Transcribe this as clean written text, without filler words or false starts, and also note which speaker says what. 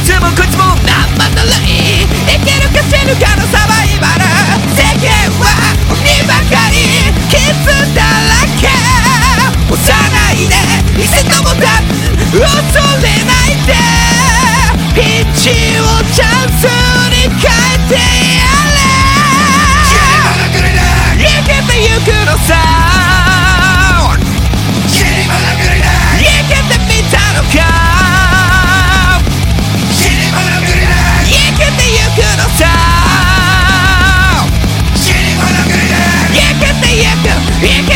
Speaker 1: つもこいつもなんまだるい生きるか死ぬかのサバイバル世間は鬼ばかり傷だらけ押さないで一度も多分恐れないでピンチをチャンスに変えてやれ生きてゆくのさ生きてみたのか生きてゆくのさ生きてゆく